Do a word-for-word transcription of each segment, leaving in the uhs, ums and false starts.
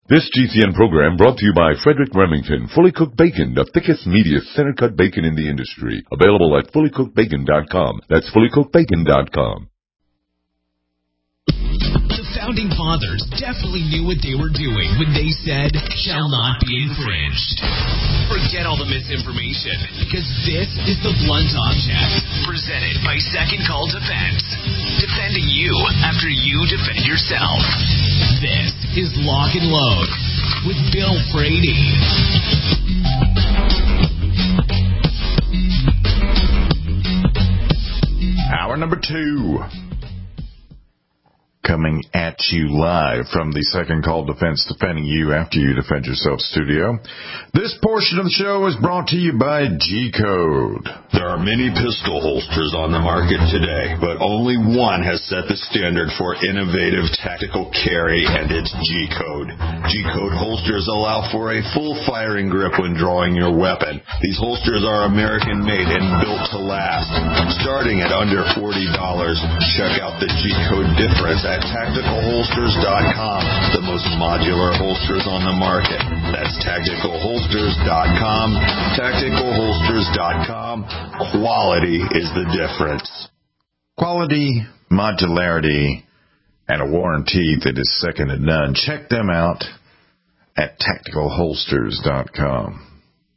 This G C N program brought to you by Frederick Remington, Fully Cooked Bacon, the thickest, meatiest, center-cut bacon in the industry. Available at fully cooked bacon dot com. That's fully cooked bacon dot com. The Founding Fathers definitely knew what they were doing when they said, shall not be infringed. Forget all the misinformation, because this is the Blunt Object, presented by Second Call Defense. Defending you after you defend yourself. This is Lock and Load with Bill Frady. Hour number two. Coming at you live from the Second Call Defense, defending you after you defend yourself studio. This portion of the show is brought to you by G-Code. There are many pistol holsters on the market today, but only one has set the standard for innovative tactical carry, and it's G-Code. G-Code holsters allow for a full firing grip when drawing your weapon. These holsters are American-made and built to last. Starting at under forty dollars, check out the G-Code difference at tactical holsters dot com, the most modular holsters on the market. That's tactical holsters dot com, tactical holsters dot com. Quality is the difference. Quality, modularity, and a warranty that is second to none. Check them out at tactical holsters dot com.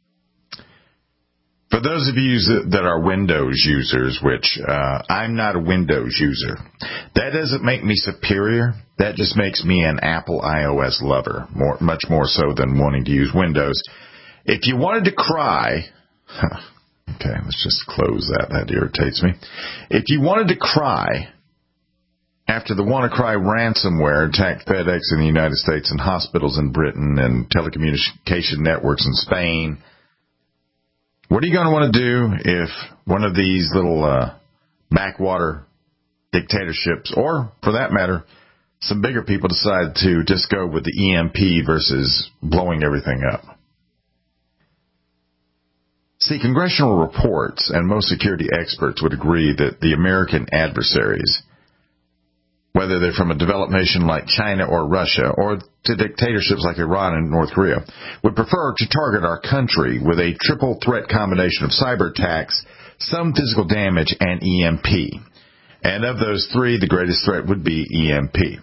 For those of you that are Windows users, which uh, I'm not a Windows user, that doesn't make me superior. That just makes me an Apple iOS lover, more, much more so than wanting to use Windows. If you wanted to cry, huh, okay, let's just close that. That irritates me. If you wanted to cry after the WannaCry ransomware attacked FedEx in the United States and hospitals in Britain and telecommunication networks in Spain, what are you going to want to do if one of these little uh, backwater dictatorships, or for that matter, some bigger people decide to just go with the E M P versus blowing everything up? See, congressional reports and most security experts would agree that the American adversaries, whether they're from a developed nation like China or Russia, or to dictatorships like Iran and North Korea, would prefer to target our country with a triple threat combination of cyber attacks, some physical damage, and E M P. And of those three, the greatest threat would be E M P.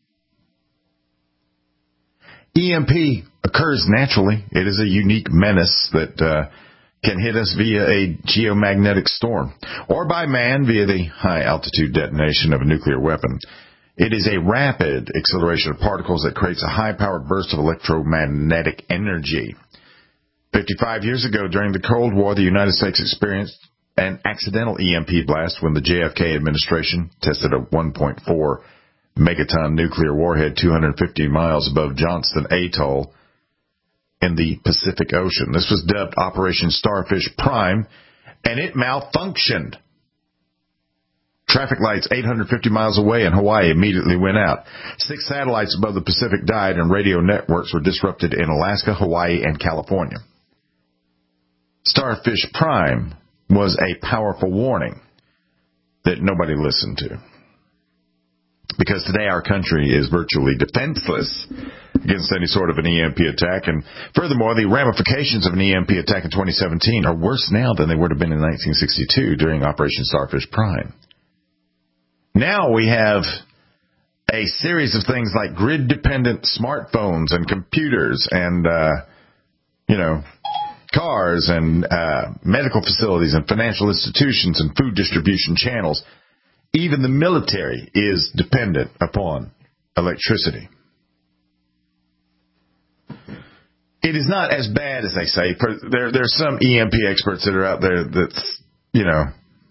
E M P occurs naturally. It is a unique menace that uh, can hit us via a geomagnetic storm, or by man via the high-altitude detonation of a nuclear weapon. It is a rapid acceleration of particles that creates a high-powered burst of electromagnetic energy. fifty-five years ago, during the Cold War, the United States experienced an accidental E M P blast when the J F K administration tested a one point four megaton nuclear warhead two hundred fifty miles above Johnston Atoll in the Pacific Ocean. This was dubbed Operation Starfish Prime, and it malfunctioned. Traffic lights eight hundred fifty miles away in Hawaii immediately went out. Six satellites above the Pacific died, and radio networks were disrupted in Alaska, Hawaii, and California. Starfish Prime was a powerful warning that nobody listened to, because today our country is virtually defenseless against any sort of an E M P attack. And furthermore, the ramifications of an E M P attack in twenty seventeen are worse now than they would have been in nineteen sixty-two during Operation Starfish Prime. Now we have a series of things like grid-dependent smartphones and computers and, uh, you know, cars and uh, medical facilities and financial institutions and food distribution channels. Even the military is dependent upon electricity. It is not as bad as they say. There, there are some E M P experts that are out there that, you know,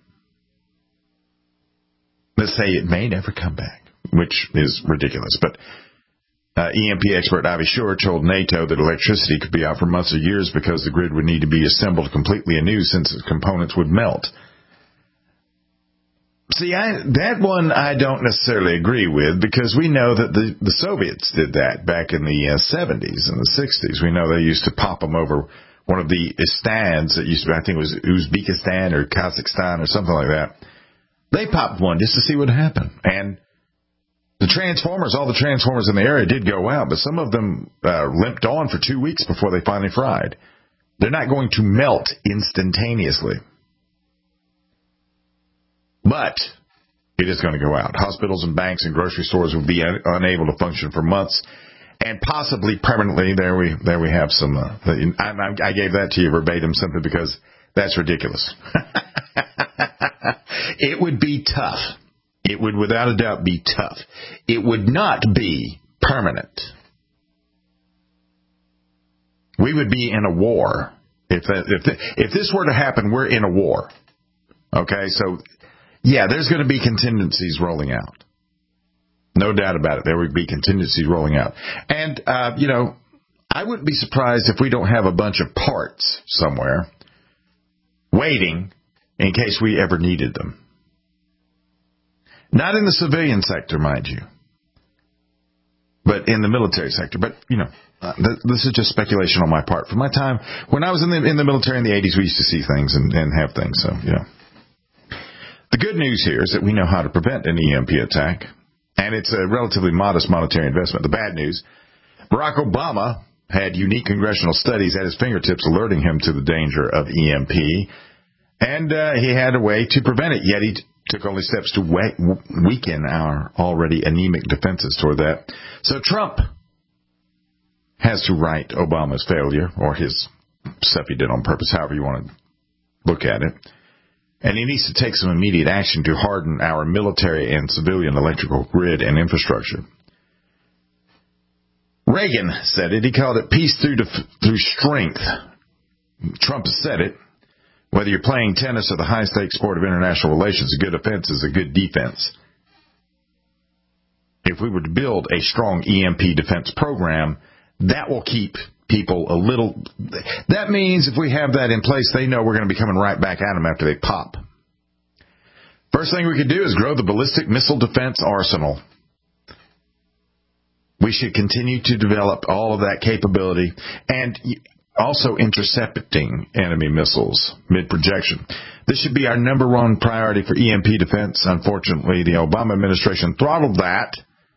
that say it may never come back, which is ridiculous. But uh, E M P expert Avi Shur told NATO that electricity could be out for months or years because the grid would need to be assembled completely anew since its components would melt. See, I, that one I don't necessarily agree with, because we know that the, the Soviets did that back in the uh, seventies and the sixties. We know they used to pop them over one of the Istans that used to be, I think it was Uzbekistan or Kazakhstan or something like that. They popped one just to see what happened. And The transformers, all the transformers in the area did go out, but some of them uh, limped on for two weeks before they finally fried. They're not going to melt instantaneously. But it is going to go out. Hospitals and banks and grocery stores will be un- unable to function for months and possibly permanently. There we there we have some. Uh, I, I gave that to you verbatim simply because that's ridiculous. It would be tough. It would without a doubt be tough. It would not be permanent. We would be in a war. If that, if the, if this were to happen, we're in a war. Okay, so yeah, there's going to be contingencies rolling out. No doubt about it. There would be contingencies rolling out. And, uh, you know, I wouldn't be surprised if we don't have a bunch of parts somewhere waiting in case we ever needed them. Not in the civilian sector, mind you, but in the military sector. But, you know, uh, th- this is just speculation on my part. From my time, when I was in the in the military in the eighties, we used to see things and, and have things. So, you know. The good news here is that we know how to prevent an E M P attack, and it's a relatively modest monetary investment. The bad news, Barack Obama had unique congressional studies at his fingertips alerting him to the danger of E M P, and uh, he had a way to prevent it, yet he t- took only steps to we- weaken our already anemic defenses toward that. So Trump has to right Obama's failure, or his stuff he did on purpose, however you want to look at it. And he needs to take some immediate action to harden our military and civilian electrical grid and infrastructure. Reagan said it. He called it peace through def- through strength. Trump has said it. Whether you're playing tennis or the high-stakes sport of international relations, a good offense is a good defense. If we were to build a strong E M P defense program, that will keep people a little... That means if we have that in place, they know we're going to be coming right back at them after they pop. First thing we could do is grow the ballistic missile defense arsenal. We should continue to develop all of that capability and also intercepting enemy missiles mid-projection. This should be our number one priority for E M P defense. Unfortunately, the Obama administration throttled that.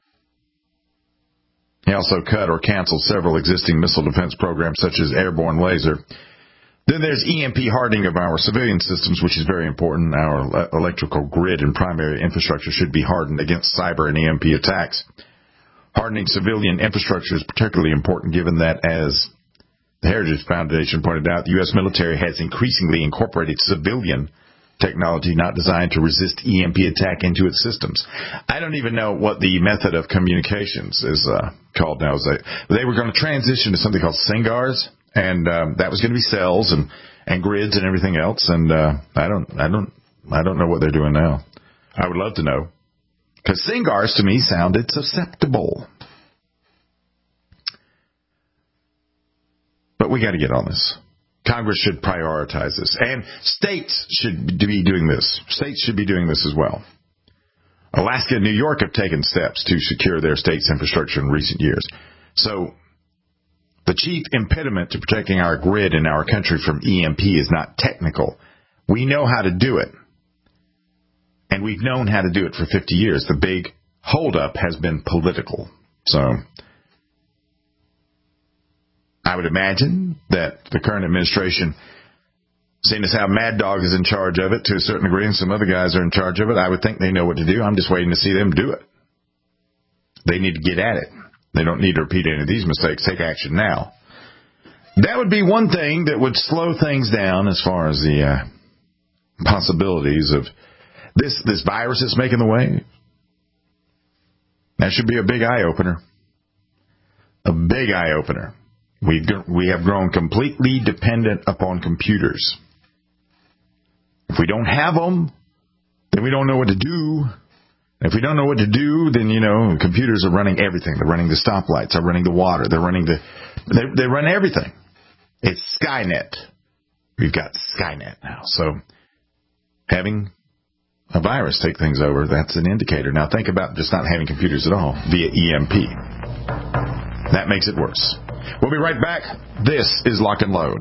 He also cut or canceled several existing missile defense programs, such as airborne laser. Then there's E M P hardening of our civilian systems, which is very important. Our electrical grid and primary infrastructure should be hardened against cyber and E M P attacks. Hardening civilian infrastructure is particularly important given that, as the Heritage Foundation pointed out, the U S military has increasingly incorporated civilian technology not designed to resist E M P attack into its systems. I don't even know what the method of communications is uh, called now. They were going to transition to something called SINGARs, and um, that was going to be cells and, and grids and everything else. And uh, I don't, I don't, I don't know what they're doing now. I would love to know, because SINGARs to me sounded susceptible. But we got to get on this. Congress should prioritize this. And states should be doing this. States should be doing this as well. Alaska and New York have taken steps to secure their state's infrastructure in recent years. So the chief impediment to protecting our grid and our country from E M P is not technical. We know how to do it. And we've known how to do it for fifty years. The big holdup has been political. So I would imagine that the current administration, seeing as how Mad Dog is in charge of it to a certain degree and some other guys are in charge of it, I would think they know what to do. I'm just waiting to see them do it. They need to get at it. They don't need to repeat any of these mistakes. Take action now. That would be one thing that would slow things down as far as the uh, possibilities of this, this virus that's making the wave. That should be a big eye-opener. A big eye-opener. We've, we have grown completely dependent upon computers. If we don't have them, then we don't know what to do. If we don't know what to do, then, you know, computers are running everything. They're running the stoplights. They're running the water. They're running the, they, they run everything. It's Skynet. We've got Skynet now. So having a virus take things over, that's an indicator. Now think about just not having computers at all via E M P. That makes it worse. We'll be right back. This is Lock and Load.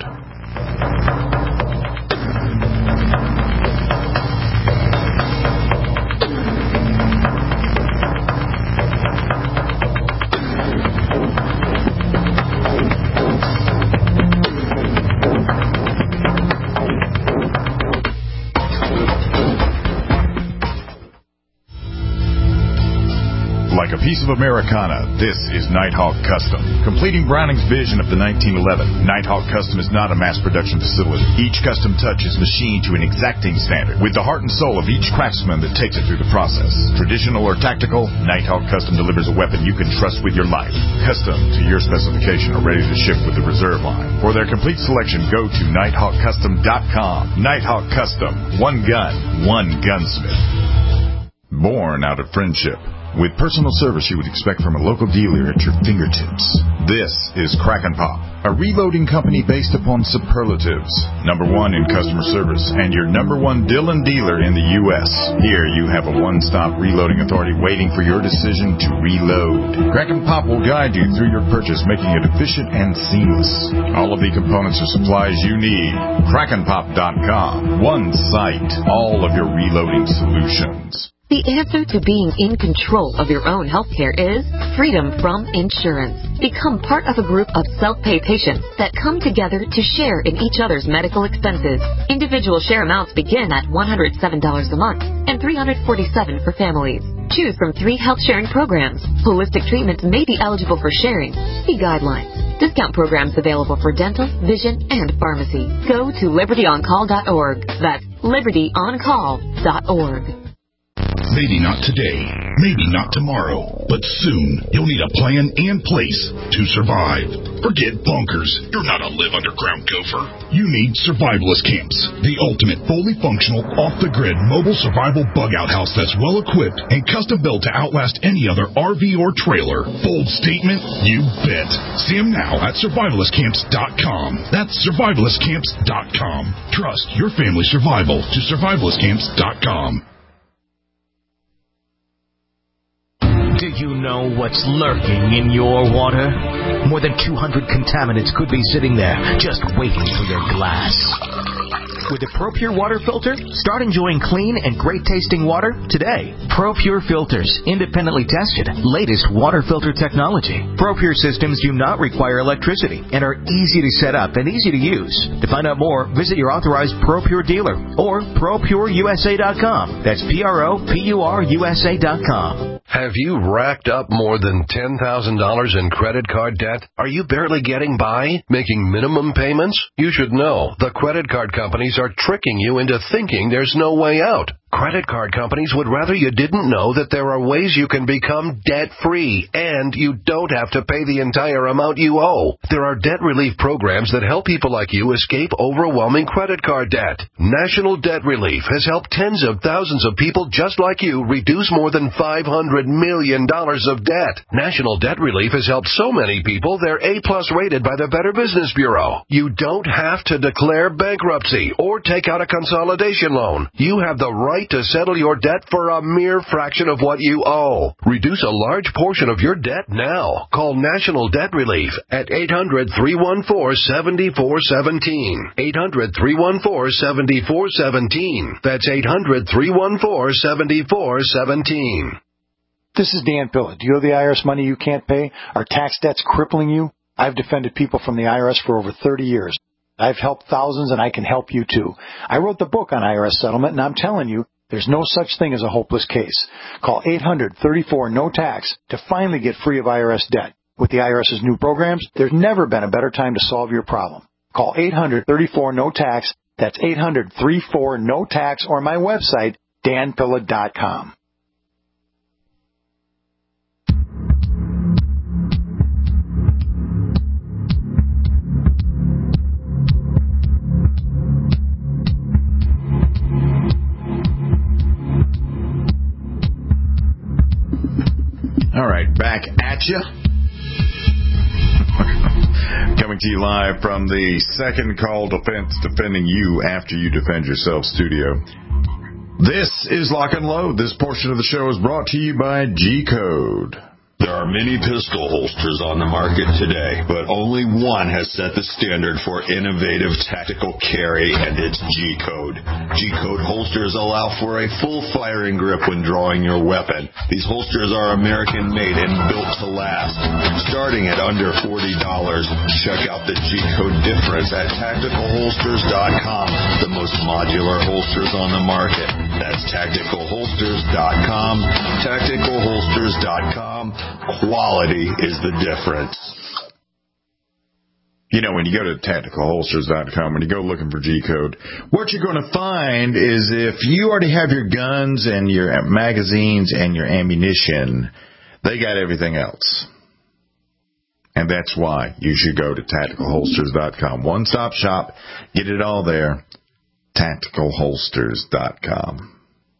piece of Americana, this is Nighthawk Custom. Completing Browning's vision of the nineteen eleven, Nighthawk Custom is not a mass production facility. Each custom touch is machined to an exacting standard, with the heart and soul of each craftsman that takes it through the process. Traditional or tactical, Nighthawk Custom delivers a weapon you can trust with your life. Custom to your specification or ready to ship with the reserve line. For their complete selection, go to nighthawk custom dot com. Nighthawk Custom. One gun, one gunsmith. Born out of friendship. With personal service you would expect from a local dealer at your fingertips. This is Crack and Pop, a reloading company based upon superlatives. Number one in customer service and your number one Dillon dealer in the U S Here you have a one-stop reloading authority waiting for your decision to reload. Crack and Pop will guide you through your purchase, making it efficient and seamless. All of the components or supplies you need. crack and pop dot com. One site. All of your reloading solutions. The answer to being in control of your own healthcare is freedom from insurance. Become part of a group of self-pay patients that come together to share in each other's medical expenses. Individual share amounts begin at one hundred seven dollars a month and three hundred forty-seven dollars for families. Choose from three health sharing programs. Holistic treatments may be eligible for sharing. See guidelines. Discount programs available for dental, vision, and pharmacy. Go to liberty on call dot org. That's liberty on call dot org. Maybe not today, maybe not tomorrow, but soon you'll need a plan and place to survive. Forget bunkers. You're not a live underground gopher. You need Survivalist Camps, the ultimate fully functional, off-the-grid mobile survival bug-out house that's well-equipped and custom-built to outlast any other R V or trailer. Bold statement? You bet. See them now at survivalist camps dot com. That's survivalist camps dot com. Trust your family's survival to survivalist camps dot com. Do you know what's lurking in your water? More than two hundred contaminants could be sitting there, just waiting for your glass. With the ProPure water filter, start enjoying clean and great-tasting water today. ProPure filters, independently tested, latest water filter technology. ProPure systems do not require electricity and are easy to set up and easy to use. To find out more, visit your authorized ProPure dealer or pro pure u s a dot com. That's P R O P U R U S A dot com. Have you racked up more than ten thousand dollars in credit card debt? Are you barely getting by, making minimum payments? You should know the credit card companies are tricking you into thinking there's no way out. Credit card companies would rather you didn't know that there are ways you can become debt-free, and you don't have to pay the entire amount you owe. There are debt relief programs that help people like you escape overwhelming credit card debt. National Debt Relief has helped tens of thousands of people just like you reduce more than five hundred million dollars of debt. National Debt Relief has helped so many people they're A-plus rated by the Better Business Bureau. You don't have to declare bankruptcy or take out a consolidation loan. You have the right to settle your debt for a mere fraction of what you owe. Reduce a large portion of your debt now. Call National Debt Relief at eight hundred, three one four, seven four one seven. eight hundred, three one four, seven four one seven. That's eight hundred, three one four, seven four one seven. This is Dan Pilla. Do you owe the I R S money you can't pay? Are tax debts crippling you? I've defended people from the I R S for over thirty years. I've helped thousands, and I can help you too. I wrote the book on I R S settlement, and I'm telling you, there's no such thing as a hopeless case. Call eight hundred, thirty-four, no tax to finally get free of I R S debt. With the IRS's new programs, there's never been a better time to solve your problem. Call eight hundred, thirty-four, no tax. That's eight hundred, thirty-four, no tax, or my website, dan pilla dot com. All right, back at you. Coming to you live from the Second Call Defense, defending you after you defend yourself studio. This is Lock and Load. This portion of the show is brought to you by G-Code. There are many pistol holsters on the market today, but only one has set the standard for innovative tactical carry, and it's G-Code. G-Code holsters allow for a full firing grip when drawing your weapon. These holsters are American-made and built to last. Starting at under forty dollars, check out the G-Code difference at tactical holsters dot com, the most modular holsters on the market. That's tactical holsters dot com. tactical holsters dot com. Quality is the difference. You know, when you go to tactical holsters dot com, when you go looking for G-code, what you're going to find is if you already have your guns and your magazines and your ammunition, they got everything else. And that's why you should go to tactical holsters dot com. One-stop shop. Get it all there. tactical holsters dot com.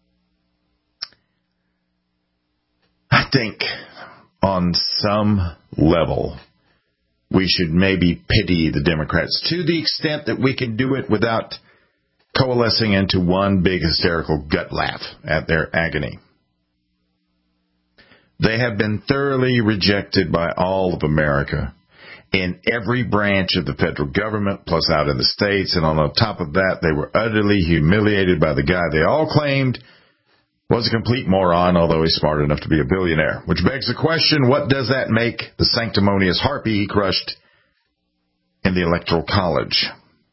I think on some level, we should maybe pity the Democrats to the extent that we can do it without coalescing into one big hysterical gut laugh at their agony. They have been thoroughly rejected by all of America in every branch of the federal government, plus out in the states. And on top of that, they were utterly humiliated by the guy they all claimed was a complete moron, although he's smart enough to be a billionaire. Which begs the question, what does that make the sanctimonious harpy he crushed in the Electoral College?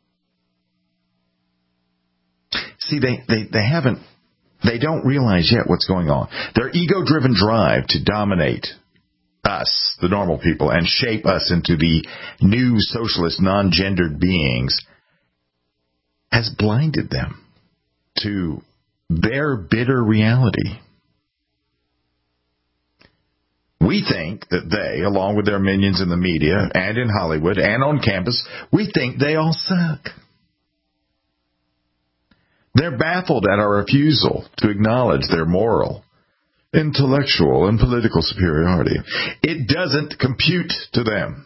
See, they, they, they haven't, they don't realize yet what's going on. Their ego-driven drive to dominate us, the normal people, and shape us into the new socialist non-gendered beings has blinded them to their bitter reality. We think that they, along with their minions in the media and in Hollywood and on campus, we think they all suck. They're baffled at our refusal to acknowledge their moral, intellectual, and political superiority. It doesn't compute to them.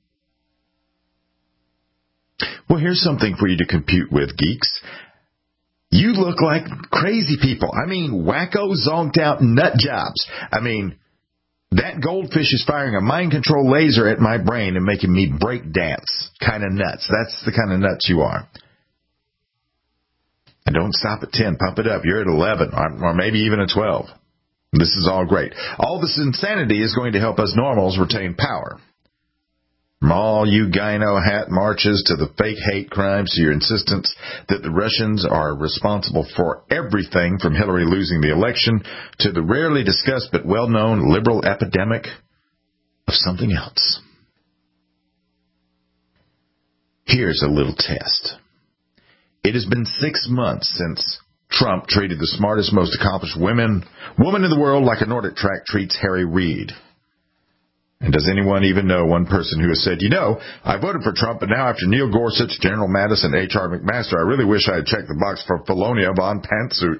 Well, here's something for you to compute with, geeks. You look like crazy people. I mean, wacko, zonked out nut jobs. I mean, that goldfish is firing a mind control laser at my brain and making me break dance. Kind of nuts. That's the kind of nuts you are. And don't stop at ten. Pump it up. You're at eleven or maybe even at twelve. This is all great. All this insanity is going to help us normals retain power. From all you gyno hat marches to the fake hate crimes to your insistence that the Russians are responsible for everything from Hillary losing the election to the rarely discussed but well-known liberal epidemic of something else. Here's a little test. It has been six months since Trump treated the smartest, most accomplished women, woman in the world like a Nordic track treats Harry Reid. And does anyone even know one person who has said, you know, I voted for Trump, but now after Neil Gorsuch, General Mattis, and H R McMaster, I really wish I had checked the box for Felonia von Pantsuit.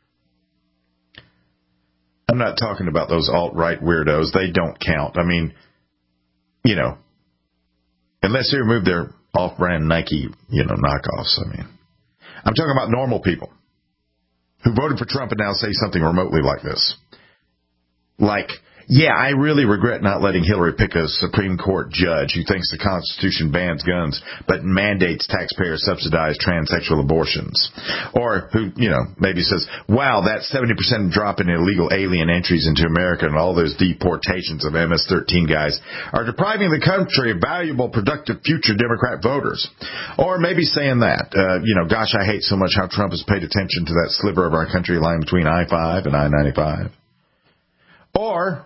I'm not talking about those alt-right weirdos. They don't count. I mean, you know, unless they remove their off-brand Nike, you know, knockoffs. I mean, I'm talking about normal people who voted for Trump and now say something remotely like this. Like, yeah, I really regret not letting Hillary pick a Supreme Court judge who thinks the Constitution bans guns but mandates taxpayer-subsidized transsexual abortions. Or who, you know, maybe says, wow, that seventy percent drop in illegal alien entries into America and all those deportations of M S thirteen guys are depriving the country of valuable, productive future Democrat voters. Or maybe saying that, uh, you know, gosh, I hate so much how Trump has paid attention to that sliver of our country lying between I five and I ninety-five. Or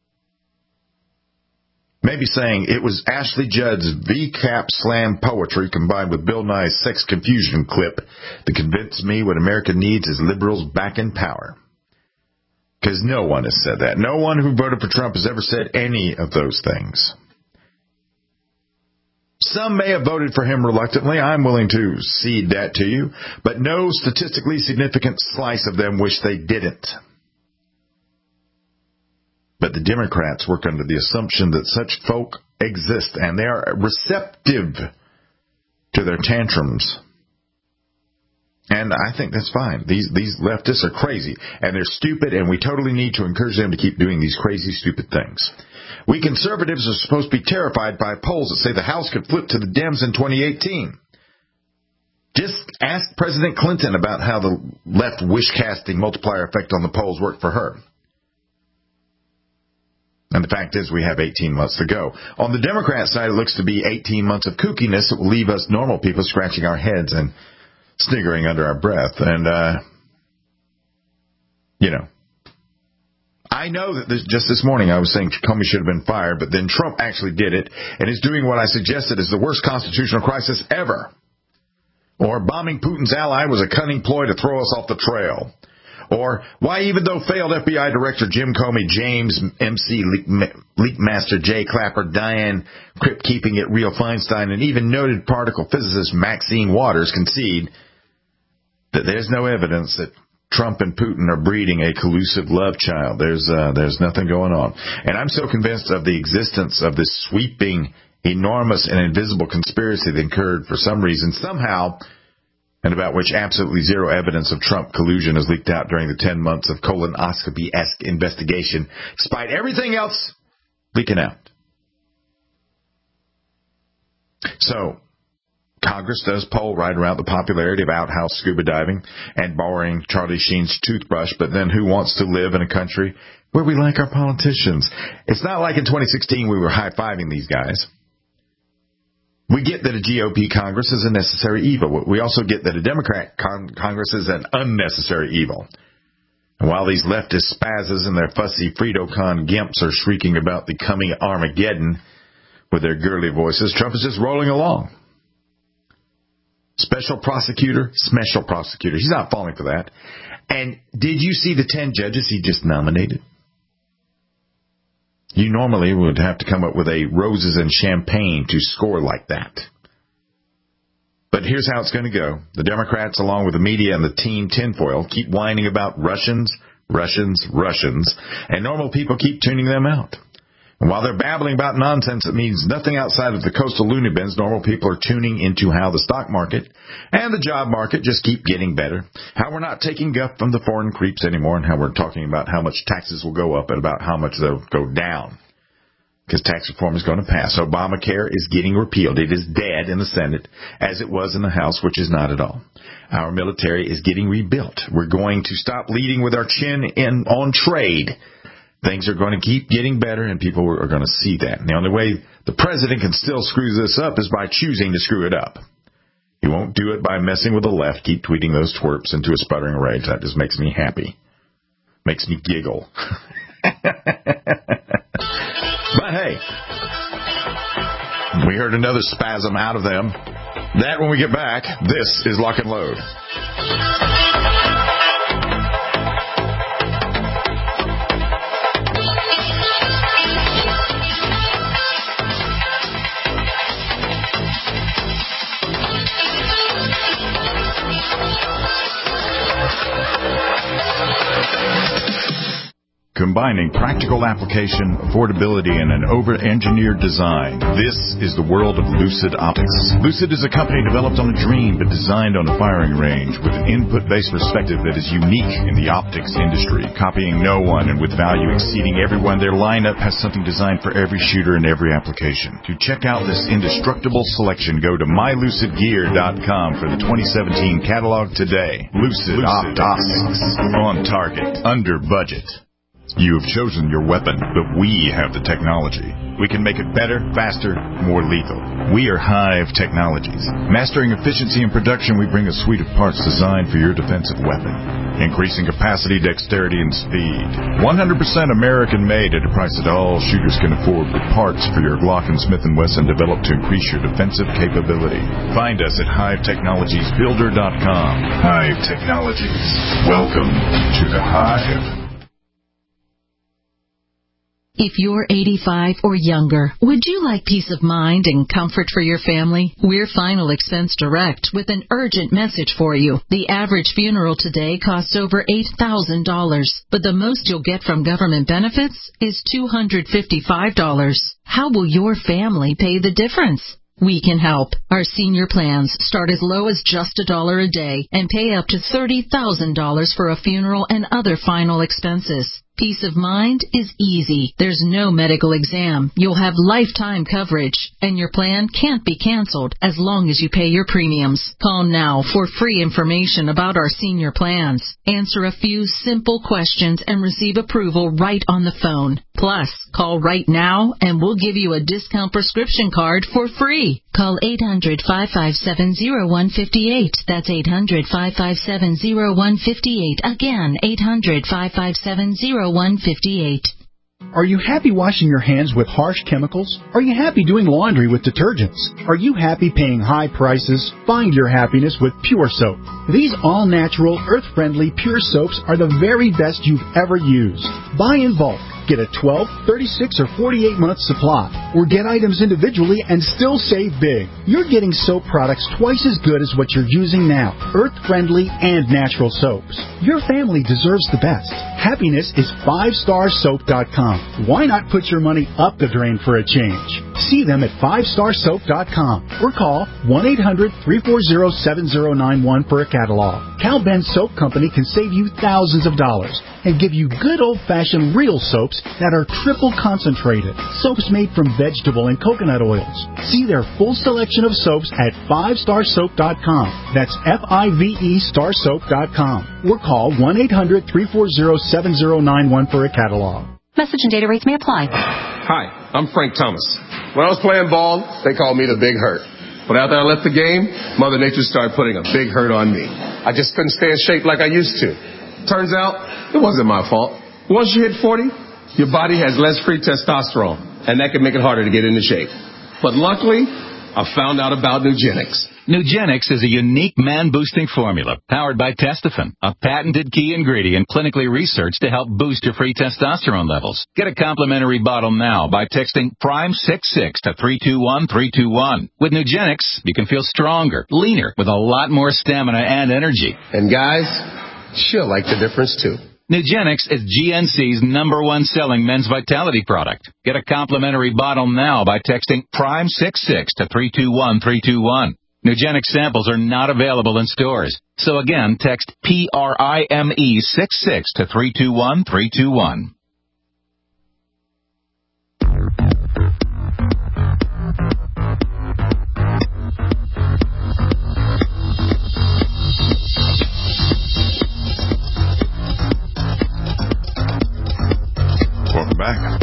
maybe saying it was Ashley Judd's V CAP slam poetry combined with Bill Nye's sex confusion clip that convinced me what America needs is liberals back in power. Because no one has said that. No one who voted for Trump has ever said any of those things. Some may have voted for him reluctantly. I'm willing to cede that to you. But no statistically significant slice of them wish they didn't. But the Democrats work under the assumption that such folk exist, and they are receptive to their tantrums. And I think that's fine. These these leftists are crazy, and they're stupid, and we totally need to encourage them to keep doing these crazy, stupid things. We conservatives are supposed to be terrified by polls that say the House could flip to the Dems in twenty eighteen. Just ask President Clinton about how the left wish-casting multiplier effect on the polls worked for her. And the fact is we have eighteen months to go. On the Democrat side, it looks to be eighteen months of kookiness that will leave us normal people scratching our heads and sniggering under our breath. And uh, You know. I know that this, just this morning I was saying Comey should have been fired, but then Trump actually did it and is doing what I suggested is the worst constitutional crisis ever. Or bombing Putin's ally was a cunning ploy to throw us off the trail. Or why, even though failed F B I Director Jim Comey, James M C Leak, Leak Master Jay Clapper, Diane Crypt keeping it real Feinstein, and even noted particle physicist Maxine Waters concede that there's no evidence that Trump and Putin are breeding a collusive love child. There's uh, there's nothing going on. And I'm so convinced of the existence of this sweeping, enormous, and invisible conspiracy that occurred for some reason, somehow, and about which absolutely zero evidence of Trump collusion has leaked out during the ten months of colonoscopy-esque investigation, despite everything else leaking out. So, Congress does poll right around the popularity of outhouse scuba diving and borrowing Charlie Sheen's toothbrush, but then who wants to live in a country where we like our politicians? It's not like in twenty sixteen we were high-fiving these guys. We get that a G O P Congress is a necessary evil. We also get that a Democrat con- Congress is an unnecessary evil. And while these leftist spazzes and their fussy Frito-Con gimps are shrieking about the coming Armageddon with their girly voices, Trump is just rolling along. Special prosecutor, special prosecutor. He's not falling for that. And did you see the ten judges he just nominated? You normally would have to come up with a roses and champagne to score like that. But here's how it's going to go. The Democrats, along with the media and the team tinfoil, keep whining about Russians, Russians, Russians, and normal people keep tuning them out. And while they're babbling about nonsense that means nothing outside of the coastal loony bins, normal people are tuning into how the stock market and the job market just keep getting better, how we're not taking guff from the foreign creeps anymore, and how we're talking about how much taxes will go up and about how much they'll go down. Because tax reform is going to pass. Obamacare is getting repealed. It is dead in the Senate, as it was in the House, which is not at all. Our military is getting rebuilt. We're going to stop leading with our chin in on trade. Things are going to keep getting better, and people are going to see that. And the only way the president can still screw this up is by choosing to screw it up. He won't do it by messing with the left, keep tweeting those twerps into a sputtering rage. That just makes me happy. Makes me giggle. But hey, we heard another spasm out of them. That when we get back, this is Lock and Load. Combining practical application, affordability, and an over-engineered design. This is the world of Lucid Optics. Lucid is a company developed on a dream but designed on a firing range with an input-based perspective that is unique in the optics industry, copying no one and with value exceeding everyone. Their lineup has something designed for every shooter and every application. To check out this indestructible selection, go to my lucid gear dot com for the twenty seventeen catalog today. Lucid, Lucid Optics. On target, under budget. You have chosen your weapon, but we have the technology. We can make it better, faster, more lethal. We are Hive Technologies. Mastering efficiency and production, we bring a suite of parts designed for your defensive weapon. Increasing capacity, dexterity, and speed. one hundred percent American-made at a price that all shooters can afford with parts for your Glock and Smith and Wesson developed to increase your defensive capability. Find us at hive technologies builder dot com. Hive Technologies. Welcome to the Hive. If you're eighty-five or younger, would you like peace of mind and comfort for your family? We're Final Expense Direct with an urgent message for you. The average funeral today costs over eight thousand dollars, but the most you'll get from government benefits is two hundred fifty-five dollars. How will your family pay the difference? We can help. Our senior plans start as low as just a dollar a day and pay up to thirty thousand dollars for a funeral and other final expenses. Peace of mind is easy. There's no medical exam. You'll have lifetime coverage, and your plan can't be canceled as long as you pay your premiums. Call now for free information about our senior plans. Answer a few simple questions and receive approval right on the phone. Plus, call right now and we'll give you a discount prescription card for free. Call eight hundred, five five seven, zero one five eight. That's eight hundred, five five seven, zero one five eight. Again, eight hundred, five five seven, zero one five eight. Are you happy washing your hands with harsh chemicals? Are you happy doing laundry with detergents? Are you happy paying high prices? Find your happiness with Pure Soap. These all-natural, earth-friendly Pure Soaps are the very best you've ever used. Buy in bulk. Get a twelve, thirty-six, or forty-eight month supply, or get items individually and still save big. You're getting soap products twice as good as what you're using now, earth-friendly and natural soaps. Your family deserves the best. Happiness is five star soap dot com. Why not put your money up the drain for a change? See them at five star soap dot com or call one eight hundred, three four zero, seven zero nine one for a catalog. Cal Ben Soap Company can save you thousands of dollars and give you good old-fashioned real soaps that are triple concentrated. Soaps made from vegetable and coconut oils. See their full selection of soaps at five star soap dot com. That's F I V E star soap dot com. Or call one eight hundred, three four zero, seven zero nine one for a catalog. Message and data rates may apply. Hi, I'm Frank Thomas. When I was playing ball, they called me the Big Hurt. But after I left the game, Mother Nature started putting a big hurt on me. I just couldn't stay in shape like I used to. Turns out, it wasn't my fault. Once you hit forty, your body has less free testosterone, and that can make it harder to get into shape. But luckily, I found out about Nugenix. Nugenix is a unique man-boosting formula powered by Testofen, a patented key ingredient clinically researched to help boost your free testosterone levels. Get a complimentary bottle now by texting prime six six to three two one three two one. With Nugenix, you can feel stronger, leaner, with a lot more stamina and energy. And guys, she'll like the difference too. Nugenix is G N C's number one selling men's vitality product. Get a complimentary bottle now by texting prime six six to three two one three two one. Nugenix samples are not available in stores. So again, text P R I M E six six to three two one three two one. Welcome back.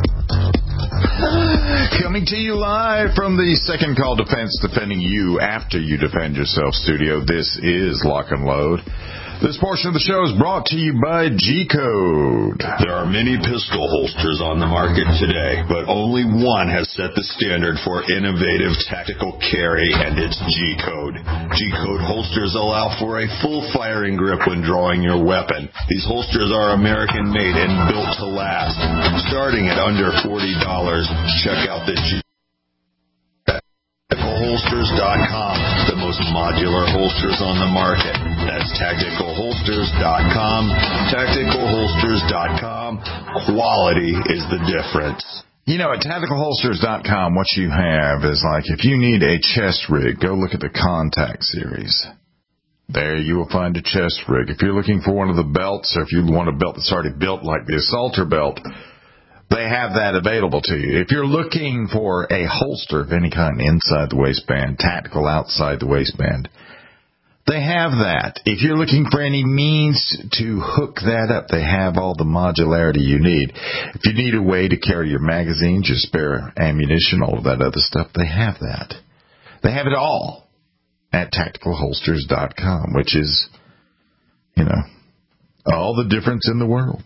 Coming to you live from the Second Call Defense, defending you after you defend yourself studio. This is Lock and Load. This portion of the show is brought to you by G-Code. There are many pistol holsters on the market today, but only one has set the standard for innovative tactical carry, and it's G-Code. G-Code holsters allow for a full firing grip when drawing your weapon. These holsters are American-made and built to last. Starting at under forty dollars, check out the G tactical holsters dot com, the most modular holsters on the market. That's tactical holsters dot com. tactical holsters dot com. Quality is the difference. You know, at tactical holsters dot com, what you have is like if you need a chest rig, go look at the Contact series. There you will find a chest rig. If you're looking for one of the belts, or if you want a belt that's already built like the Assaulter belt, they have that available to you. If you're looking for a holster of any kind inside the waistband, tactical outside the waistband, they have that. If you're looking for any means to hook that up, they have all the modularity you need. If you need a way to carry your magazines, your spare ammunition, all of that other stuff, they have that. They have it all at tactical holsters dot com, which is, you know, all the difference in the world.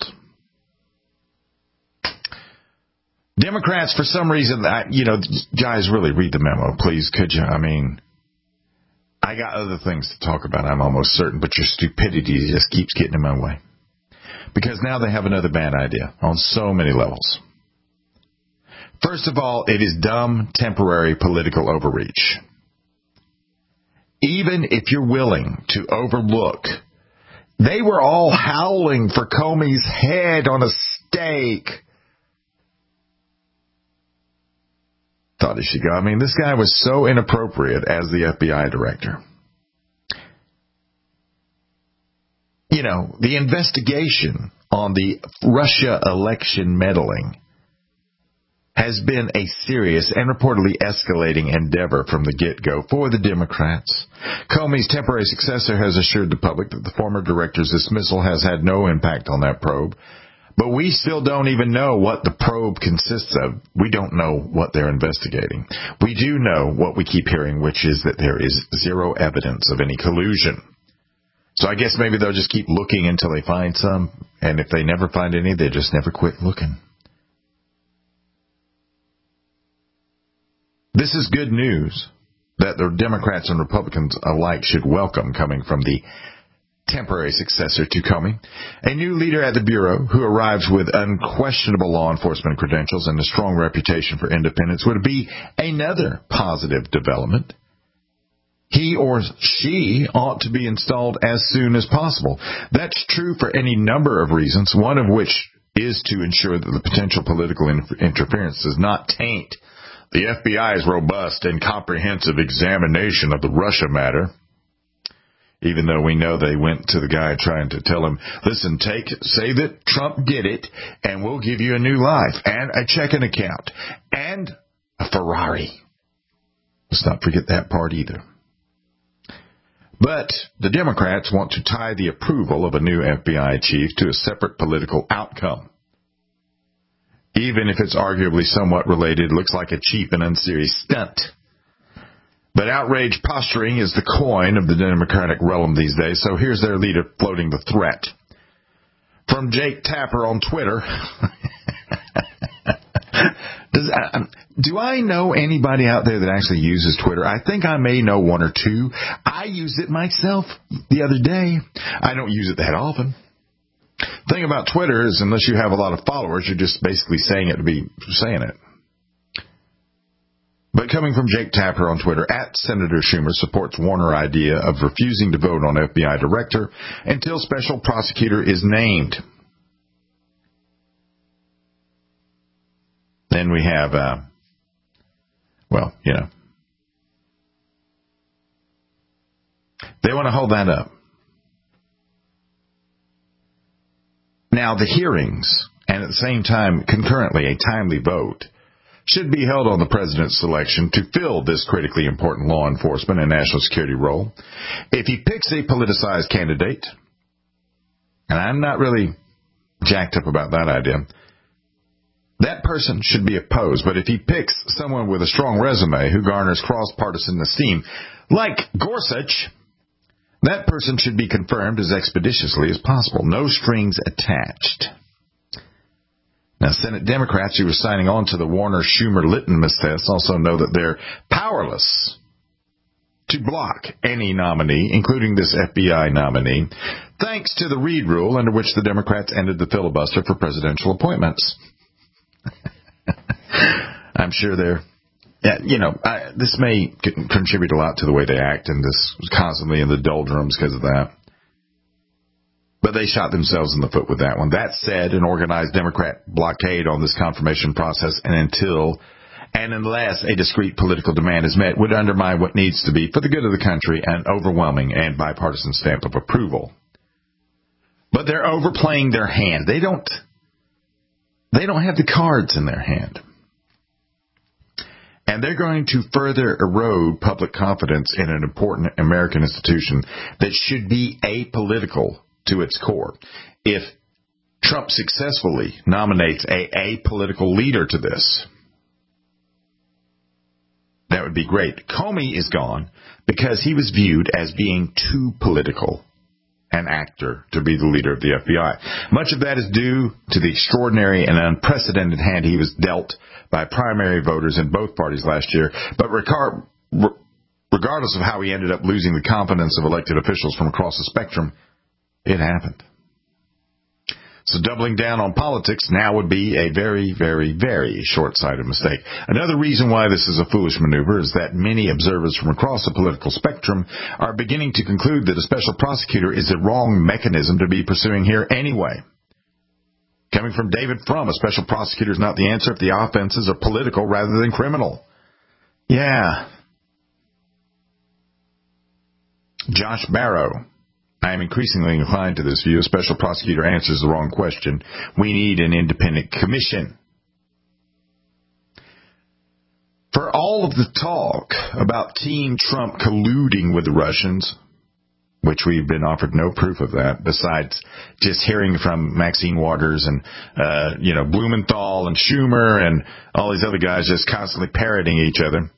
Democrats, for some reason, you know, guys, really read the memo, please, could you? I mean, I got other things to talk about, I'm almost certain, but your stupidity just keeps getting in my way. Because now they have another bad idea on so many levels. First of all, it is dumb, temporary political overreach. Even if you're willing to overlook, they were all howling for Comey's head on a stake. Thought he should go. I mean, this guy was so inappropriate as the F B I director. You know, the investigation on the Russia election meddling has been a serious and reportedly escalating endeavor from the get-go for the Democrats. Comey's temporary successor has assured the public that the former director's dismissal has had no impact on that probe. But we still don't even know what the probe consists of. We don't know what they're investigating. We do know what we keep hearing, which is that there is zero evidence of any collusion. So I guess maybe they'll just keep looking until they find some, and if they never find any, they just never quit looking. This is good news that the Democrats and Republicans alike should welcome, coming from the temporary successor to Comey, a new leader at the Bureau who arrives with unquestionable law enforcement credentials and a strong reputation for independence would be another positive development. He or she ought to be installed as soon as possible. That's true for any number of reasons, one of which is to ensure that the potential political interference does not taint the F B I's robust and comprehensive examination of the Russia matter. Even though we know they went to the guy trying to tell him, listen, take, say that Trump did it, and we'll give you a new life, and a checking account, and a Ferrari. Let's not forget that part either. But the Democrats want to tie the approval of a new F B I chief to a separate political outcome. Even if it's arguably somewhat related, it looks like a cheap and unserious stunt. But outrage posturing is the coin of the Democratic realm these days, so here's their leader floating the threat. From Jake Tapper on Twitter. Does, uh, do I know anybody out there that actually uses Twitter? I think I may know one or two. I used it myself the other day. I don't use it that often. The thing about Twitter is unless you have a lot of followers, you're just basically saying it to be saying it. But coming from Jake Tapper on Twitter, at Senator Schumer supports Warner idea of refusing to vote on F B I director until special prosecutor is named. Then we have, uh, well, you know, they want to hold that up. Now, the hearings, and at the same time, concurrently, a timely vote, should be held on the president's selection to fill this critically important law enforcement and national security role. If he picks a politicized candidate, and I'm not really jacked up about that idea, that person should be opposed. But if he picks someone with a strong resume who garners cross-partisan esteem, like Gorsuch, that person should be confirmed as expeditiously as possible. No strings attached. Now, Senate Democrats who are signing on to the Warner-Schumer litmus test also know that they're powerless to block any nominee, including this F B I nominee, thanks to the Reid rule under which the Democrats ended the filibuster for presidential appointments. I'm sure they're, yeah, you know, I, this may contribute a lot to the way they act, and this was constantly in the doldrums because of that. But they shot themselves in the foot with that one. That said, an organized Democrat blockade on this confirmation process and until and unless a discrete political demand is met would undermine what needs to be, for the good of the country, an overwhelming and bipartisan stamp of approval. But they're overplaying their hand. They don't, they don't have the cards in their hand. And they're going to further erode public confidence in an important American institution that should be apolitical to its core. If Trump successfully nominates a apolitical leader to this, that would be great. Comey is gone because he was viewed as being too political an actor to be the leader of the F B I. Much of that is due to the extraordinary and unprecedented hand he was dealt by primary voters in both parties last year. But regardless of how he ended up losing the confidence of elected officials from across the spectrum, it happened. So doubling down on politics now would be a very, very, very short-sighted mistake. Another reason why this is a foolish maneuver is that many observers from across the political spectrum are beginning to conclude that a special prosecutor is the wrong mechanism to be pursuing here anyway. Coming from David Frum, a special prosecutor is not the answer if the offenses are political rather than criminal. Yeah. Josh Barrow. I am increasingly inclined to this view. A special prosecutor answers the wrong question. We need an independent commission. For all of the talk about Team Trump colluding with the Russians, which we've been offered no proof of that, besides just hearing from Maxine Waters and, uh, you know, Blumenthal and Schumer and all these other guys just constantly parroting each other.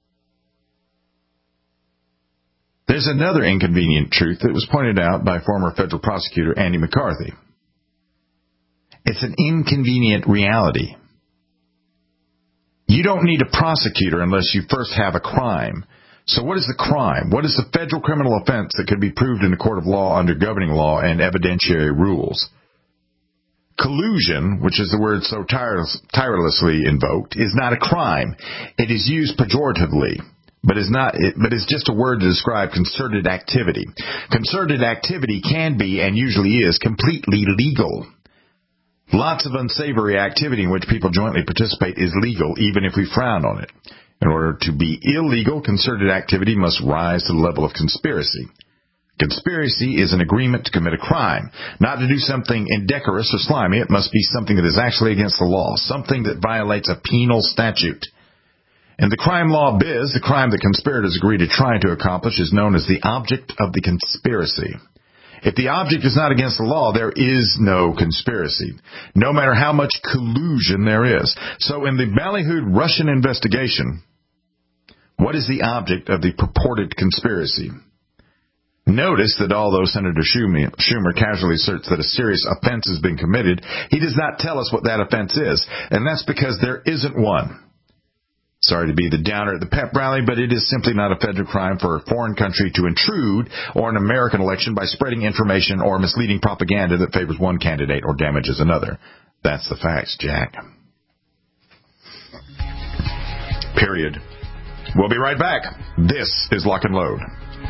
There's another inconvenient truth that was pointed out by former federal prosecutor Andy McCarthy. It's an inconvenient reality. You don't need a prosecutor unless you first have a crime. So what is the crime? What is the federal criminal offense that could be proved in a court of law under governing law and evidentiary rules? Collusion, which is the word so tireless, tirelessly invoked, is not a crime. It is used pejoratively, but is not. It, but is just a word to describe concerted activity. Concerted activity can be, and usually is, completely legal. Lots of unsavory activity in which people jointly participate is legal, even if we frown on it. In order to be illegal, concerted activity must rise to the level of conspiracy. Conspiracy is an agreement to commit a crime, not to do something indecorous or slimy. It must be something that is actually against the law, something that violates a penal statute. In the crime law biz, the crime that conspirators agree to try to accomplish is known as the object of the conspiracy. If the object is not against the law, there is no conspiracy, no matter how much collusion there is. So in the ballyhooed Russian investigation, what is the object of the purported conspiracy? Notice that although Senator Schumer, Schumer casually asserts that a serious offense has been committed, he does not tell us what that offense is, and that's because there isn't one. Sorry to be the downer at the pep rally, but it is simply not a federal crime for a foreign country to intrude on an American election by spreading information or misleading propaganda that favors one candidate or damages another. That's the facts, Jack. Period. We'll be right back. This is Lock and Load.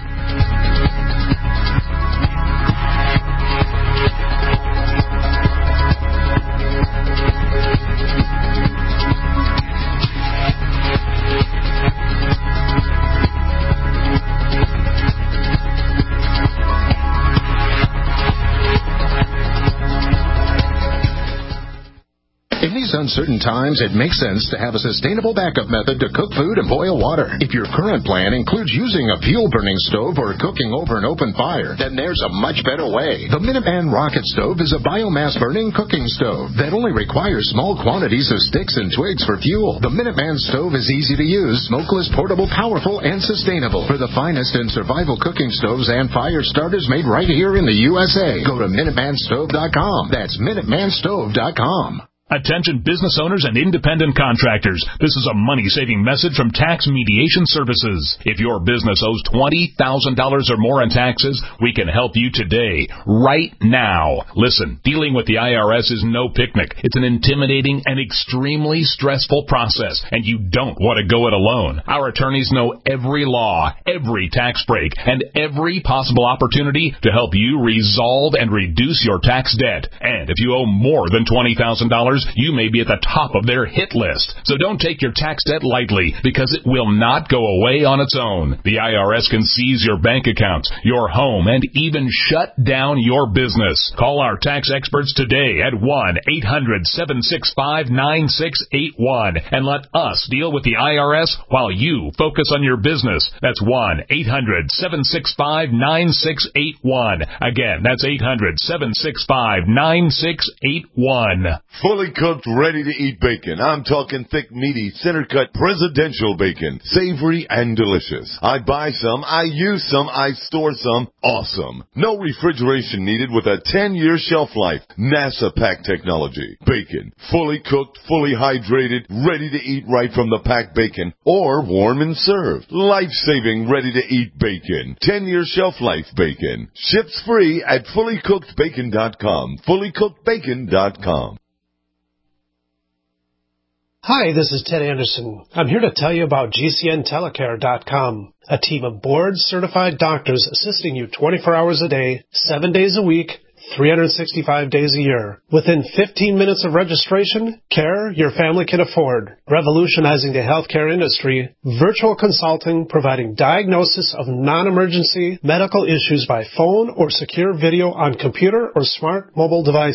In these uncertain times, it makes sense to have a sustainable backup method to cook food and boil water. If your current plan includes using a fuel-burning stove or cooking over an open fire, then there's a much better way. The Minuteman Rocket Stove is a biomass-burning cooking stove that only requires small quantities of sticks and twigs for fuel. The Minuteman Stove is easy to use, smokeless, portable, powerful, and sustainable. For the finest in survival cooking stoves and fire starters made right here in the U S A, go to Minuteman Stove dot com. That's Minuteman Stove dot com. Attention business owners and independent contractors. This is a money-saving message from Tax Mediation Services. If your business owes twenty thousand dollars or more in taxes, we can help you today, right now. Listen, dealing with the I R S is no picnic. It's an intimidating and extremely stressful process, and you don't want to go it alone. Our attorneys know every law, every tax break, and every possible opportunity to help you resolve and reduce your tax debt. And if you owe more than twenty thousand dollars, you may be at the top of their hit list. So don't take your tax debt lightly, because it will not go away on its own. The I R S can seize your bank accounts, your home, and even shut down your business. Call our tax experts today at one eight hundred seven six five nine six eight one and let us deal with the I R S while you focus on your business. That's one eight hundred seven six five nine six eight one. Again, that's eight hundred seven six five nine six eight one. Fully cooked, ready-to-eat bacon. I'm talking thick, meaty, center-cut presidential bacon. Savory and delicious. I buy some, I use some, I store some. Awesome. No refrigeration needed with a ten-year shelf life. NASA pack technology. Bacon. Fully cooked, fully hydrated, ready to eat right from the packed bacon, or warm and served. Life-saving, ready-to-eat bacon. ten-year shelf life bacon. Ships free at fully cooked bacon dot com. fully cooked bacon dot com. Hi, this is Ted Anderson. I'm here to tell you about G C N telecare dot com, a team of board-certified doctors assisting you twenty-four hours a day, seven days a week, three hundred sixty-five days a year. Within fifteen minutes of registration, care your family can afford. Revolutionizing the healthcare industry, virtual consulting providing diagnosis of non-emergency medical issues by phone or secure video on computer or smart mobile devices.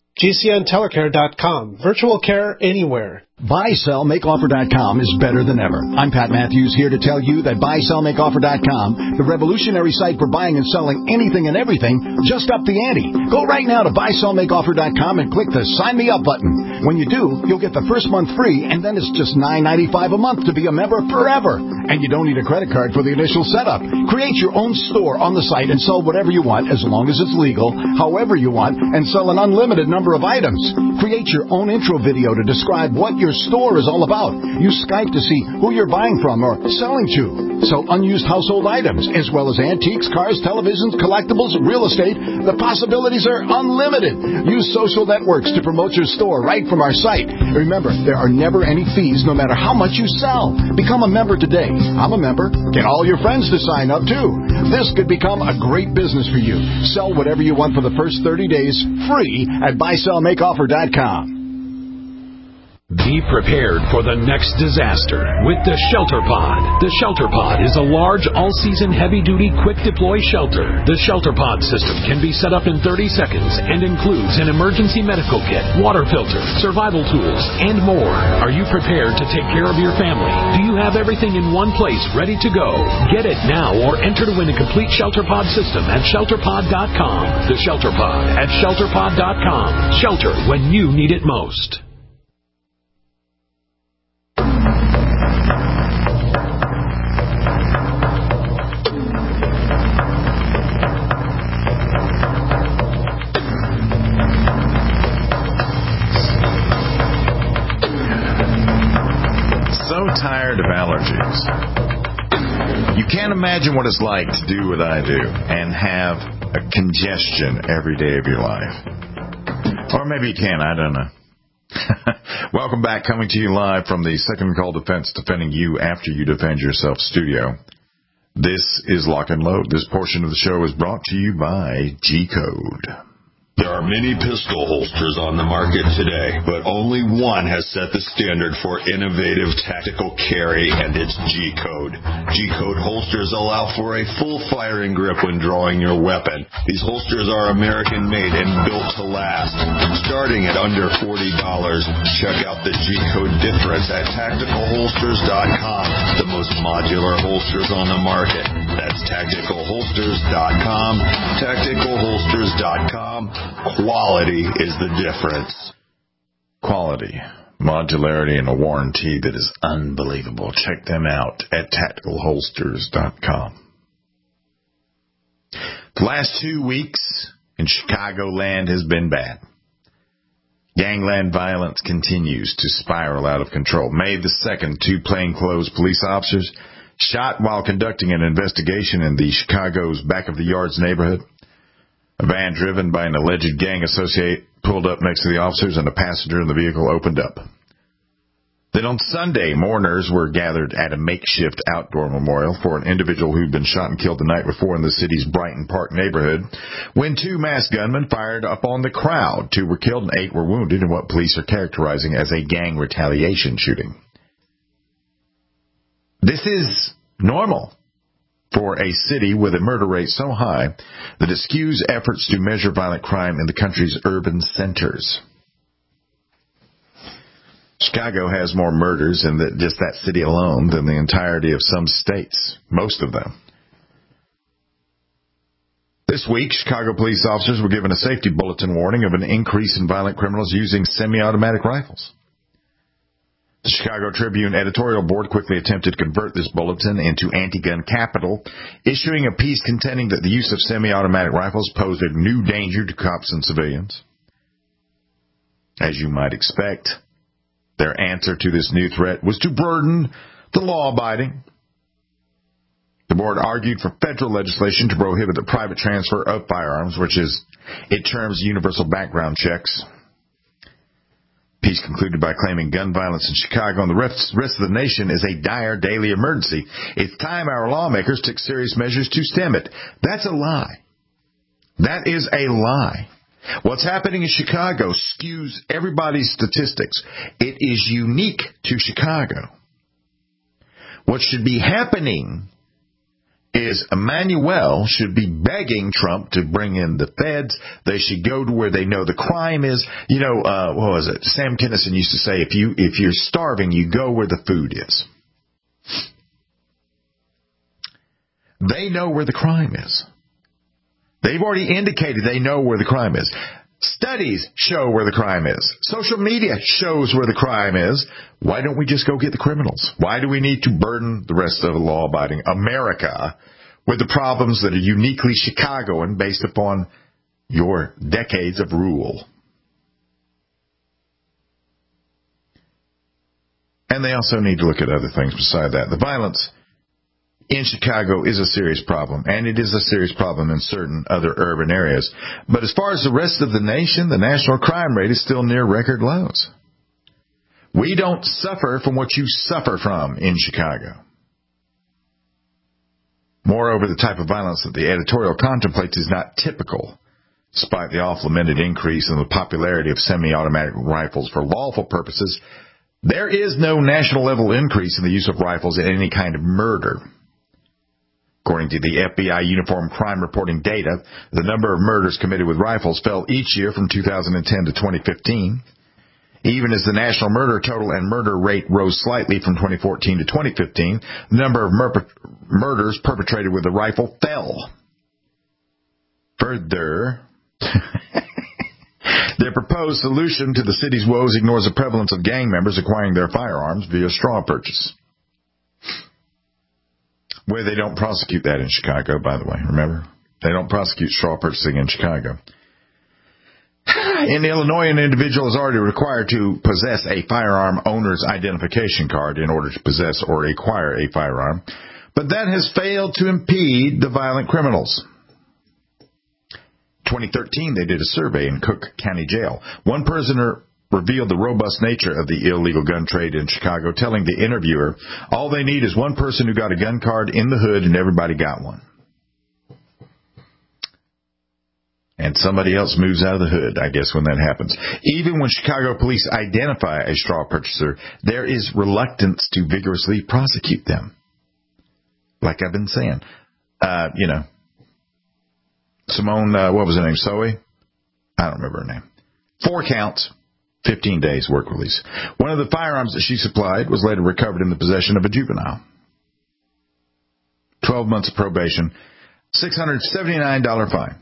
G C N telecare dot com. Virtual care anywhere. buy sell make offer dot com is better than ever. I'm Pat Matthews here to tell you that buy sell make offer dot com, the revolutionary site for buying and selling anything and everything, just upped the ante. Go right now to buy sell make offer dot com and click the Sign Me Up button. When you do, you'll get the first month free, and then it's just nine ninety-five a month to be a member forever. And you don't need a credit card for the initial setup. Create your own store on the site and sell whatever you want as long as it's legal, however you want, and sell an unlimited number of items. Create your own intro video to describe what your store is all about. Use Skype to see who you're buying from or selling to. Sell unused household items, as well as antiques, cars, televisions, collectibles, real estate. The possibilities are unlimited. Use social networks to promote your store right from our site. Remember, there are never any fees no matter how much you sell. Become a member today. I'm a member. Get all your friends to sign up, too. This could become a great business for you. Sell whatever you want for the first thirty days, free at buy sell make offer dot com. Be prepared for the next disaster with the Shelter Pod. The Shelter Pod is a large, all-season, heavy-duty, quick-deploy shelter. The Shelter Pod system can be set up in thirty seconds and includes an emergency medical kit, water filter, survival tools, and more. Are you prepared to take care of your family? Do you have everything in one place ready to go? Get it now or enter to win a complete Shelter Pod system at shelter pod dot com. The Shelter Pod at shelter pod dot com. Shelter when you need it most. So tired of allergies. You can't imagine what it's like to do what I do and have a congestion every day of your life. Or maybe you can, I don't know. Welcome back, coming to you live from the Second Call Defense, defending you after you defend yourself studio. This is Lock and Load. This portion of the show is brought to you by G-Code. There are many pistol holsters on the market today, but only one has set the standard for innovative tactical carry, and it's G-Code. G-Code holsters allow for a full firing grip when drawing your weapon. These holsters are American-made and built to last. Starting at under forty dollars, check out the G-Code difference at tactical holsters dot com, the most modular holsters on the market. That's tactical holsters dot com, tactical holsters dot com. Quality is the difference. Quality, modularity, and a warranty that is unbelievable. Check them out at tactical holsters dot com. The last two weeks in Chicagoland has been bad. Gangland violence continues to spiral out of control. May the second, two plainclothes police officers shot while conducting an investigation in the Chicago's back-of-the-yards neighborhood. A van driven by an alleged gang associate pulled up next to the officers, and a passenger in the vehicle opened up. Then on Sunday, mourners were gathered at a makeshift outdoor memorial for an individual who'd been shot and killed the night before in the city's Brighton Park neighborhood when two masked gunmen fired upon the crowd. Two were killed and eight were wounded in what police are characterizing as a gang retaliation shooting. This is normal for a city with a murder rate so high that it skews efforts to measure violent crime in the country's urban centers. Chicago has more murders in the, just that city alone than the entirety of some states, most of them. This week, Chicago police officers were given a safety bulletin warning of an increase in violent criminals using semi-automatic rifles. The Chicago Tribune editorial board quickly attempted to convert this bulletin into anti-gun capital, issuing a piece contending that the use of semi-automatic rifles posed a new danger to cops and civilians. As you might expect, their answer to this new threat was to burden the law-abiding. The board argued for federal legislation to prohibit the private transfer of firearms, which is, it terms universal background checks. Piece concluded by claiming gun violence in Chicago and the rest, rest of the nation is a dire daily emergency. It's time our lawmakers took serious measures to stem it. That's a lie. That is a lie. What's happening in Chicago skews everybody's statistics. It is unique to Chicago. What should be happening is Emmanuel should be begging Trump to bring in the feds. They should go to where they know the crime is. You know, uh, what was it? Sam Kinison used to say, if you if you're starving, you go where the food is. They know where the crime is. They've already indicated they know where the crime is. Studies show where the crime is. Social media shows where the crime is. Why don't we just go get the criminals? Why do we need to burden the rest of the law-abiding America with the problems that are uniquely Chicagoan based upon your decades of rule? And they also need to look at other things beside that. The violence in Chicago is a serious problem, and it is a serious problem in certain other urban areas. But as far as the rest of the nation, the national crime rate is still near record lows. We don't suffer from what you suffer from in Chicago. Moreover, the type of violence that the editorial contemplates is not typical, despite the oft-lamented increase in the popularity of semi-automatic rifles for lawful purposes. There is no national-level increase in the use of rifles in any kind of murder. According to the F B I Uniform Crime Reporting data, the number of murders committed with rifles fell each year from two thousand ten to twenty fifteen. Even as the national murder total and murder rate rose slightly from twenty fourteen to twenty fifteen, the number of mur- murders perpetrated with a rifle fell. Further, their proposed solution to the city's woes ignores the prevalence of gang members acquiring their firearms via straw purchase. Where they don't prosecute that in Chicago, by the way, remember? They don't prosecute straw purchasing in Chicago. In Illinois, an individual is already required to possess a firearm owner's identification card in order to possess or acquire a firearm, but that has failed to impede the violent criminals. twenty thirteen, they did a survey in Cook County Jail. One prisoner revealed the robust nature of the illegal gun trade in Chicago, telling the interviewer, all they need is one person who got a gun card in the hood and everybody got one. And somebody else moves out of the hood, I guess, when that happens. Even when Chicago police identify a straw purchaser, there is reluctance to vigorously prosecute them. Like I've been saying. Uh, you know, Simone, uh, what was her name, Soe? I don't remember her name. Four counts. fifteen days work release. One of the firearms that she supplied was later recovered in the possession of a juvenile. twelve months of probation, six hundred seventy-nine dollars fine.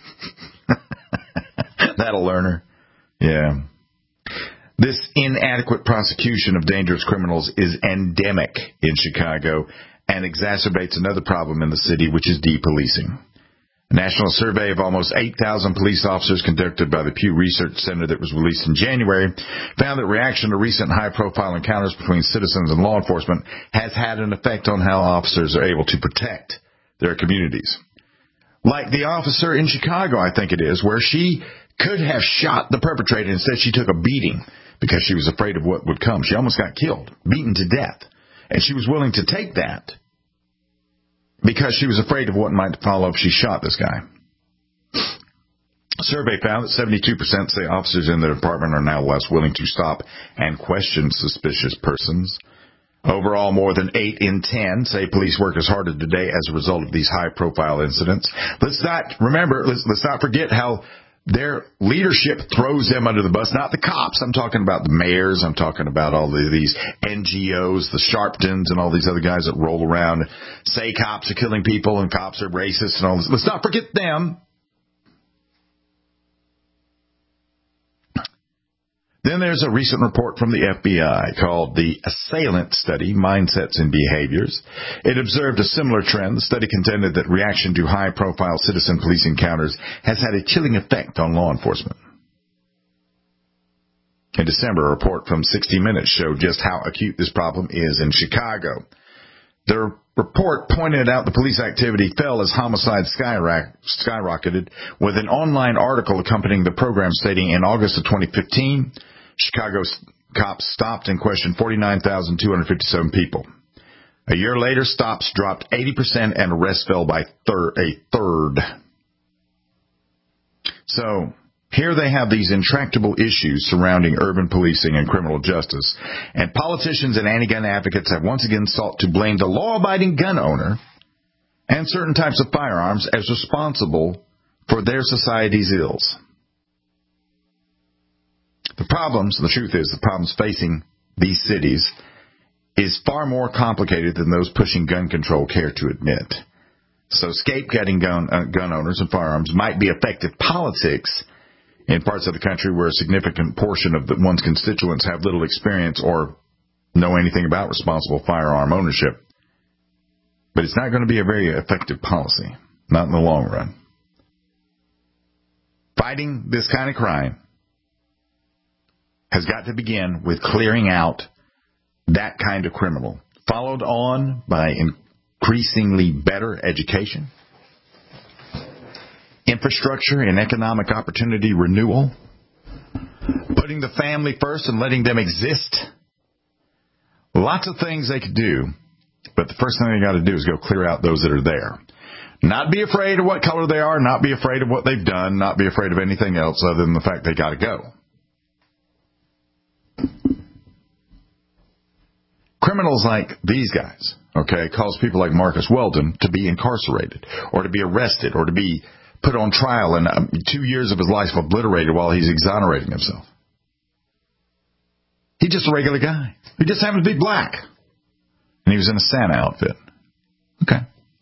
That'll learn her. Yeah. This inadequate prosecution of dangerous criminals is endemic in Chicago and exacerbates another problem in the city, which is depolicing. A national survey of almost eight thousand police officers conducted by the Pew Research Center that was released in January found that reaction to recent high-profile encounters between citizens and law enforcement has had an effect on how officers are able to protect their communities. Like the officer in Chicago, I think it is, where she could have shot the perpetrator. Instead, she took a beating because she was afraid of what would come. She almost got killed, beaten to death. And she was willing to take that because she was afraid of what might follow if she shot this guy. A survey found that seventy-two percent say officers in their department are now less willing to stop and question suspicious persons. Overall, more than eight in ten say police work is harder today as a result of these high-profile incidents. Let's not, remember, let's, let's not forget how their leadership throws them under the bus. Not the cops. I'm talking about the mayors. I'm talking about all the, these N G Os, the Sharptons, and all these other guys that roll around, say cops are killing people and cops are racist and all this. Let's not forget them. Then there's a recent report from the F B I called the Assailant Study, Mindsets and Behaviors. It observed a similar trend. The study contended that reaction to high-profile citizen police encounters has had a chilling effect on law enforcement. In December, a report from sixty minutes showed just how acute this problem is in Chicago. The report pointed out the police activity fell as homicide skyrocketed, with an online article accompanying the program stating in August of twenty fifteen, Chicago cops stopped and questioned forty-nine thousand two hundred fifty-seven people. A year later, stops dropped eighty percent and arrests fell by thir- a third. So, here they have these intractable issues surrounding urban policing and criminal justice, and politicians and anti-gun advocates have once again sought to blame the law-abiding gun owner and certain types of firearms as responsible for their society's ills. The problems, the truth is, the problems facing these cities is far more complicated than those pushing gun control care to admit. So scapegoating gun, uh, gun owners and firearms might be effective politics in parts of the country where a significant portion of the, one's constituents have little experience or know anything about responsible firearm ownership. But it's not going to be a very effective policy, not in the long run. Fighting this kind of crime has got to begin with clearing out that kind of criminal, followed on by increasingly better education, infrastructure and economic opportunity renewal, putting the family first and letting them exist. Lots of things they could do, but the first thing they got to do is go clear out those that are there. Not be afraid of what color they are, not be afraid of what they've done, not be afraid of anything else other than the fact they got to go. Criminals like these guys, okay, cause people like Marcus Weldon to be incarcerated or to be arrested or to be put on trial and um, two years of his life obliterated while he's exonerating himself. He's just a regular guy. He just happens to be black. And he was in a Santa outfit. Okay.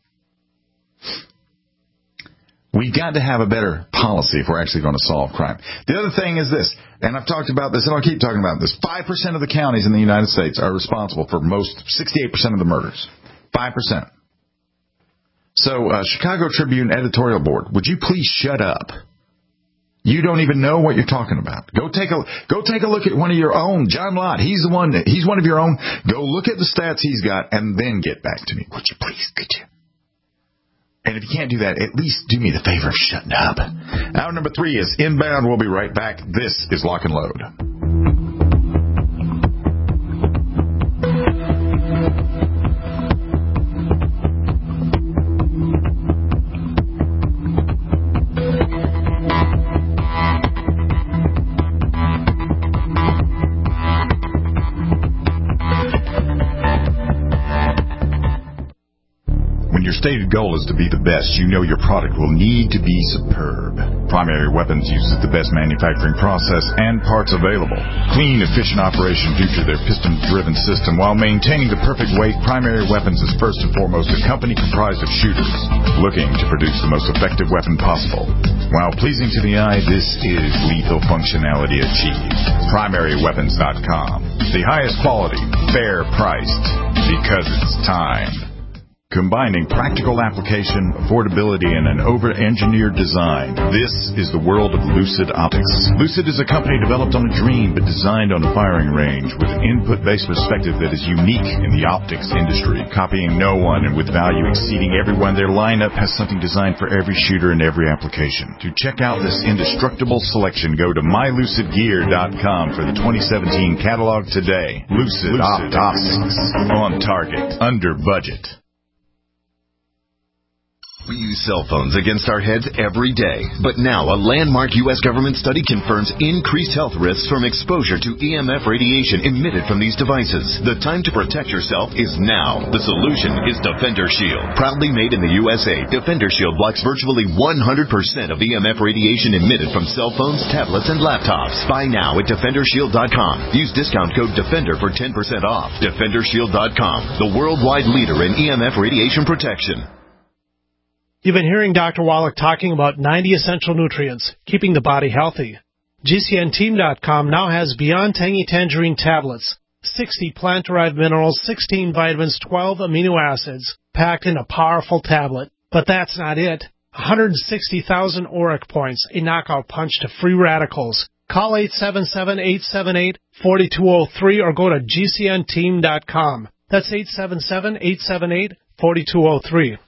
We've got to have a better policy if we're actually going to solve crime. The other thing is this, and I've talked about this, and I'll keep talking about this. five percent of the counties in the United States are responsible for most, sixty-eight percent of the murders. five percent. So, uh, Chicago Tribune editorial board, would you please shut up? You don't even know what you're talking about. Go take a go take a look at one of your own. John Lott, he's the one. That, he's one of your own. Go look at the stats he's got, and then get back to me. Would you please? Could you? And if you can't do that, at least do me the favor of shutting up. Hour number three is inbound. We'll be right back. This is Lock and Load. Stated goal is to be the best. You know your product will need to be superb. Primary Weapons uses the best manufacturing process and parts available. Clean, efficient operation due to their piston-driven system. While maintaining the perfect weight, Primary Weapons is first and foremost a company comprised of shooters looking to produce the most effective weapon possible. While pleasing to the eye, this is lethal functionality achieved. primary weapons dot com. The highest quality, fair priced, because it's time. Combining practical application, affordability, and an over-engineered design. This is the world of Lucid Optics. Lucid is a company developed on a dream but designed on a firing range with an input-based perspective that is unique in the optics industry, copying no one and with value exceeding everyone. Their lineup has something designed for every shooter and every application. To check out this indestructible selection, go to my lucid gear dot com for the twenty seventeen catalog today. Lucid, Lucid Optics. On target. Under budget. We use cell phones against our heads every day. But now, a landmark U S government study confirms increased health risks from exposure to E M F radiation emitted from these devices. The time to protect yourself is now. The solution is Defender Shield. Proudly made in the U S A, Defender Shield blocks virtually one hundred percent of E M F radiation emitted from cell phones, tablets, and laptops. Buy now at defender shield dot com. Use discount code DEFENDER for ten percent off. defender shield dot com, the worldwide leader in E M F radiation protection. You've been hearing Doctor Wallach talking about ninety essential nutrients, keeping the body healthy. G C N team dot com now has Beyond Tangy Tangerine tablets, sixty plant-derived minerals, sixteen vitamins, twelve amino acids, packed in a powerful tablet. But that's not it. one hundred sixty thousand auric points, a knockout punch to free radicals. Call eight seven seven, eight seven eight, four two zero three or go to G C N team dot com. That's eight seven seven, eight seven eight, four two zero three.